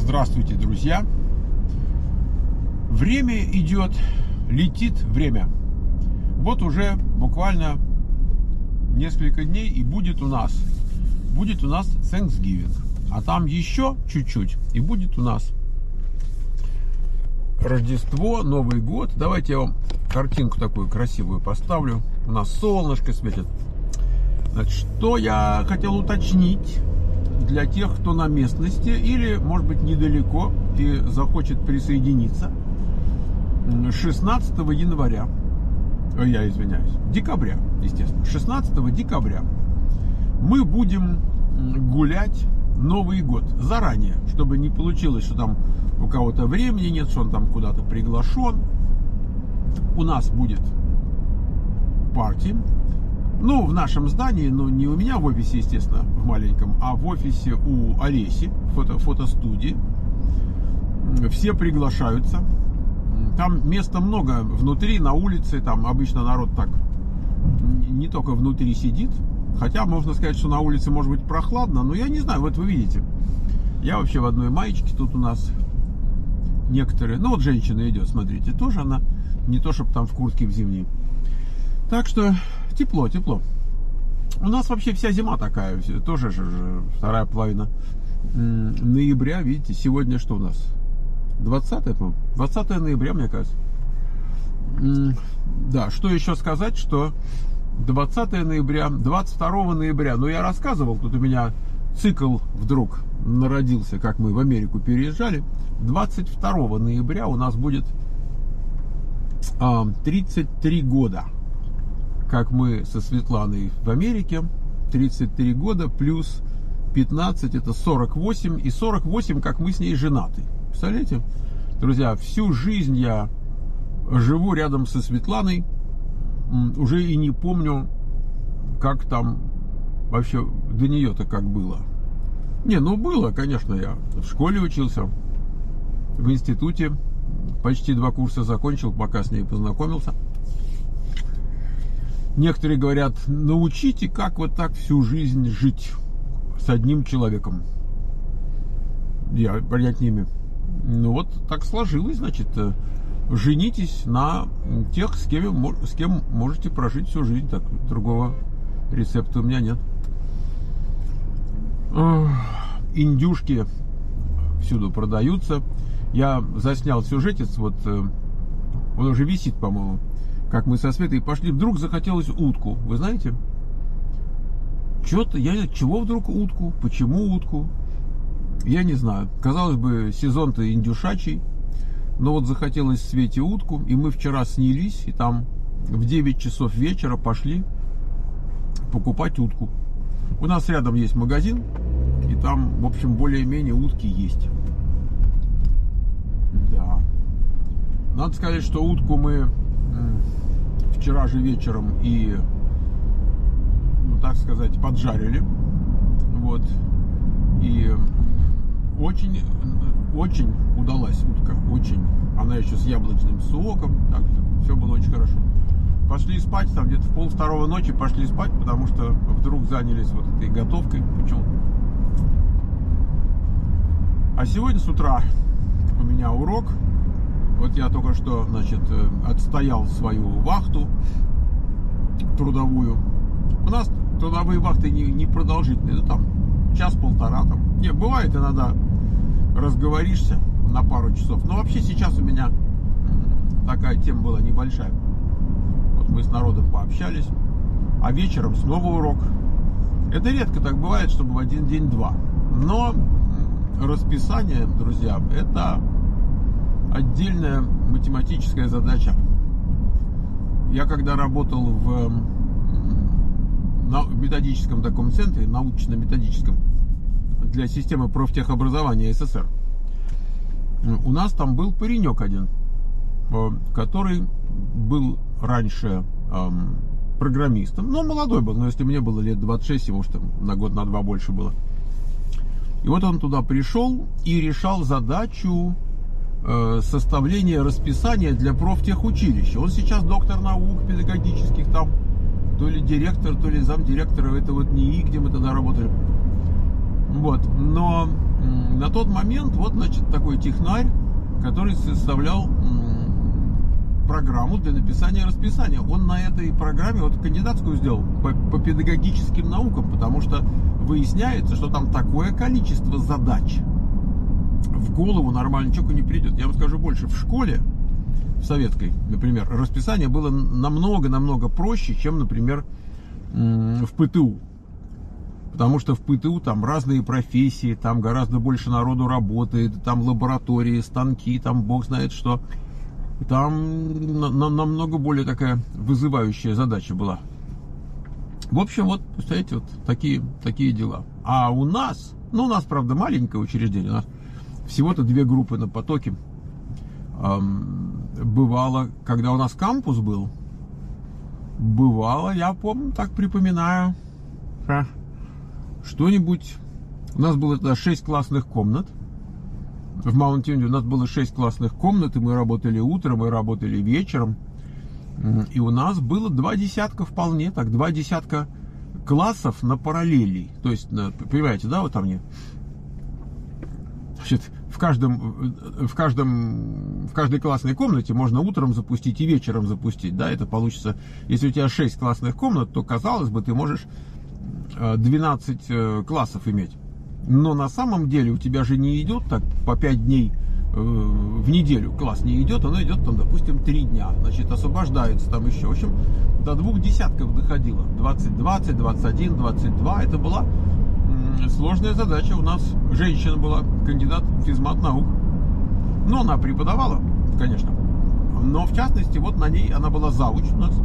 Здравствуйте, друзья! Время идет, летит время. Вот уже буквально несколько дней и будет у нас Thanksgiving. А там еще чуть-чуть и будет у нас Рождество, Новый год. Давайте я вам картинку такую красивую поставлю. У нас солнышко светит. Значит, что я хотел уточнить для тех, кто на местности или, может быть, недалеко и захочет присоединиться. 16 января, я извиняюсь, декабря, естественно, 16 декабря мы будем гулять Новый год заранее, чтобы не получилось, что там у кого-то времени нет, что он там куда-то приглашен. У нас будет парти. Ну, в нашем здании, но не у меня в офисе, естественно, в маленьком, а в офисе у Олеси, фотостудии. Все приглашаются. Там места много внутри, на улице. Там обычно народ так не только внутри сидит. Хотя можно сказать, что на улице может быть прохладно. Но я не знаю, вот вы видите. Я вообще в одной маечке. Тут у нас некоторые... Ну, вот женщина идет, смотрите. Тоже она не то, чтобы там в куртке в зимней. Так что тепло. У нас вообще вся зима такая, тоже же вторая половина ноября, видите, сегодня что у нас? 20, по-моему, 20 ноября, мне кажется. Да, что еще сказать, что 20 ноября, 22 ноября, ну я рассказывал, тут у меня цикл вдруг народился, как мы в Америку переезжали. 22 ноября у нас будет 33 года. Как мы со Светланой в Америке, 33 года плюс 15, это 48, и 48, как мы с ней женаты. Представляете? Друзья, всю жизнь я живу рядом со Светланой, уже и не помню, как там вообще до нее-то как было. Не, ну было, конечно, я в школе учился, в институте, почти 2 курса закончил, пока с ней познакомился. Некоторые говорят, научите, как вот так всю жизнь жить с одним человеком. Я понять не имею. Ну вот так сложилось, значит, женитесь на тех, с кем можете прожить всю жизнь. Так, другого рецепта у меня нет. Индюшки всюду продаются. Я заснял сюжетец, вот он уже висит, по-моему. Как мы со Светой пошли, вдруг захотелось утку. Вы знаете? Чего вдруг утку? Почему утку? Я не знаю. Казалось бы, сезон-то индюшачий. Но вот захотелось Свете утку. И мы вчера снялись. И там в 9 часов вечера пошли покупать утку. У нас рядом есть магазин. И там, в общем, более-менее утки есть. Да. Надо сказать, что утку мы... вчера же вечером и, ну, так сказать, поджарили. Вот. И очень удалась утка. Очень. Она еще с яблочным соком. Так, все было очень хорошо. Пошли спать, там где-то в 1:30 ночи пошли спать, потому что вдруг занялись вот этой готовкой. Почему? А сегодня с утра у меня урок. Вот я только что, значит, отстоял свою вахту трудовую. У нас трудовые вахты не продолжительные, ну там час-полтора там. Не, бывает иногда разговоришься на пару часов. Но вообще сейчас у меня такая тема была небольшая. Вот мы с народом пообщались, а вечером снова урок. Это редко так бывает, чтобы в один день 2. Но расписание, друзья, это... отдельная математическая задача. Я когда работал в методическом таком центре, научно-методическом, для системы профтехобразования СССР, у нас там был паренек один, который был раньше программистом, но молодой был, но если мне было лет 26, ему может на год, на 2 больше было. И вот он туда пришел и решал задачу составления расписания для профтехучилища. Он сейчас доктор наук педагогических, там то ли директор, то ли замдиректора этого вот НИИ, где мы тогда работали. Вот. Но на тот момент вот, значит, такой технарь, который составлял программу для написания расписания. Он на этой программе вот кандидатскую сделал по педагогическим наукам, потому что выясняется, что там такое количество задач, в голову нормально человеку не придет. Я вам скажу больше, в школе, в советской, например, расписание было намного проще, чем, например, в ПТУ. Потому что в ПТУ там разные профессии, там гораздо больше народу работает, там лаборатории, станки, там бог знает что. Там намного более такая вызывающая задача была. В общем, вот, представляете, вот такие дела. А у нас, у нас, правда, маленькое учреждение, у нас всего-то 2 группы на потоке. Бывало, когда у нас кампус был, бывало, я помню, так припоминаю, что-нибудь. У нас было тогда 6 классных комнат. В Маунтин-Вью у нас было 6 классных комнат, и мы работали утром, и работали вечером. И у нас было 2 десятка вполне, так, 2 десятка классов на параллели. То есть, понимаете, да, вот там мне. Значит, в каждой классной комнате можно утром запустить и вечером запустить, да, это получится. Если у тебя 6 классных комнат, то, казалось бы, ты можешь 12 классов иметь. Но на самом деле у тебя же не идет так по 5 дней в неделю. Класс не идет, оно идет там, допустим, 3 дня. Значит, освобождается там еще. В общем, до 2 десятков доходило. 20, 21, 22. Это была сложная задача. У нас женщина была, кандидат физмат наук. Но она преподавала, конечно. Но в частности, вот на ней она была завуч у нас.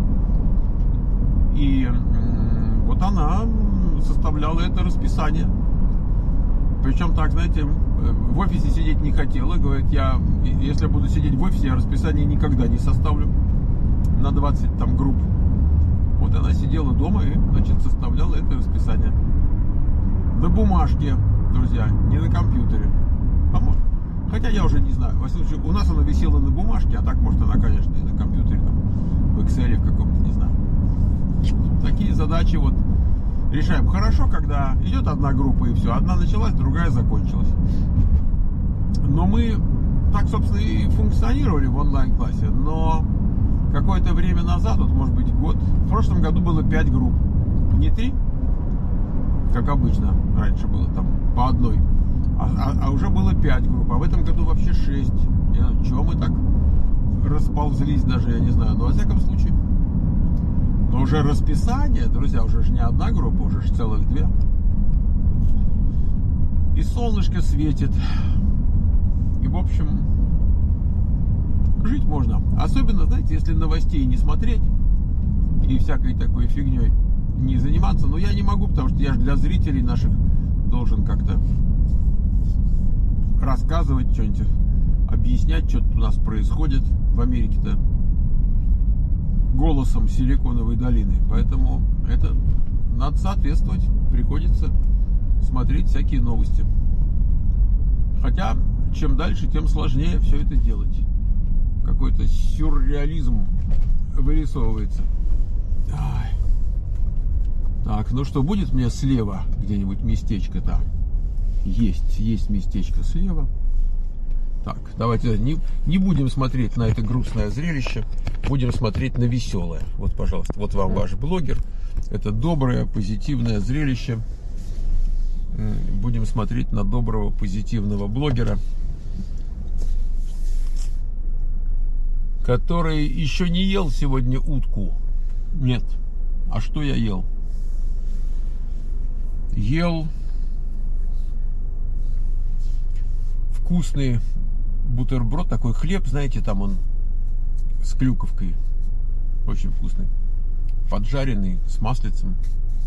И вот она составляла это расписание. Причем так, знаете, в офисе сидеть не хотела. Говорит, если я буду сидеть в офисе, я расписание никогда не составлю на 20 там групп. Вот она сидела дома и, значит, составляла это расписание. На бумажке, друзья, не на компьютере. Хотя я уже не знаю. Во всяком случае, у нас она висела на бумажке, а так, может, она, конечно, и на компьютере, там, в Excel в каком-то, не знаю. Такие задачи вот решаем. Хорошо, когда идет одна группа и все. Одна началась, другая закончилась. Но мы так, собственно, и функционировали в онлайн-классе. Но какое-то время назад, вот, может быть, год, в прошлом году было 5 групп. Не 3, как обычно раньше было, там, по одной. А уже было 5 групп. А в этом году вообще 6. Чего мы так расползлись даже, я не знаю. Но, во всяком случае, но уже расписание, друзья, уже же не одна группа, уже ж целых 2. И солнышко светит. И, в общем, жить можно. Особенно, знаете, если новостей не смотреть и всякой такой фигней не заниматься. Но я не могу, потому что я же для зрителей наших должен как-то рассказывать что-нибудь, объяснять, что у нас происходит в Америке-то голосом Силиконовой долины. Поэтому это надо соответствовать. Приходится смотреть всякие новости. Хотя, чем дальше, тем сложнее все это делать. Какой-то сюрреализм вырисовывается. Ай. Так, ну что, будет мне слева где-нибудь местечко-то? Есть местечко слева. Так, давайте не будем смотреть на это грустное зрелище, будем смотреть на веселое. Вот, пожалуйста, вот вам ваш блогер. Это доброе, позитивное зрелище. Будем смотреть на доброго, позитивного блогера, который еще не ел сегодня утку. Нет. А что я ел? Ел вкусный бутерброд, такой хлеб, знаете, там он с клюковкой, очень вкусный, поджаренный, с маслицем.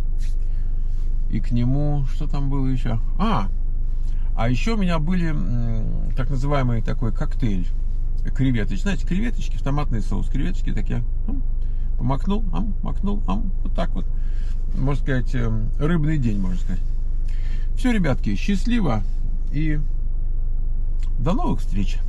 И к нему, что там было еще? А еще у меня были так называемый такой коктейль креветочки. Знаете, креветочки в томатный соус. Креветочки такие, помакнул, макнул, вот так вот. Можно сказать, рыбный день, можно сказать. Все, ребятки, счастливо и до новых встреч.